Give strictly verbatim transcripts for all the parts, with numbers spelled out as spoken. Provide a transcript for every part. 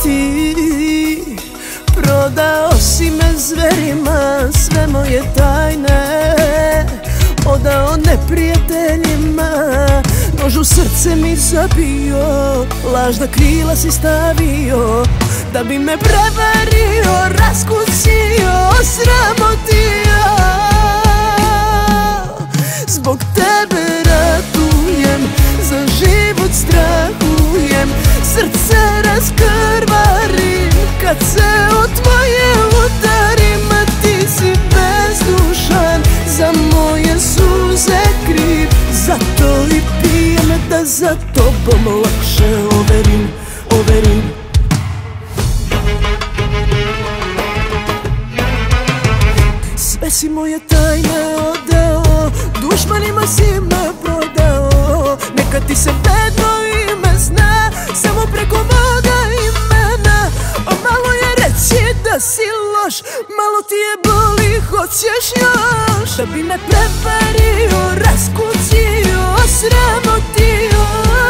ti. Prodao si me zverima, sve moje tajne odao neprijateljima. Nož u srce mi zabio, lažna krila si stavio, da bi me prevario, raskucio, osramotio. Zbog tebe ratujem, za život strahujem, srce raskrvarim kad se o tvoje udarim. A ti si bezdušan, za moje suze kriv, zato i pijem da za tobom lakše overim, overim. Sve si moje tajne odao, dušmanima si me prodao. Neka ti se bedno ime zna, samo preko moga imena. A malo je reći da si loš, malo ti je boli, hoćeš još. Da bi me prevario, raskucio, osramotio.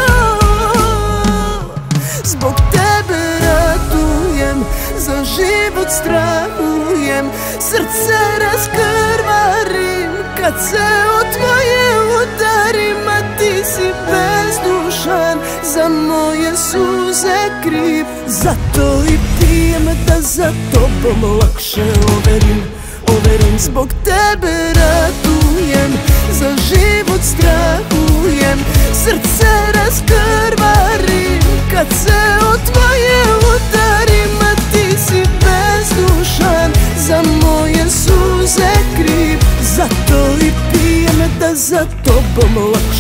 Zbog tebe ratujem, za život strahujem, srce raskrvarim kad se o tvoje udarim. A ti si bezdušan, za moje suze kriv, zato i pijem da za tobom lakše overim, overim. Zbog tebe ratujem, za život strahujem, srce raskrvarim kad se o tvoje udarim. A ti si bezdušan, za moje suze kriv, zato i pijem da za tobom lakše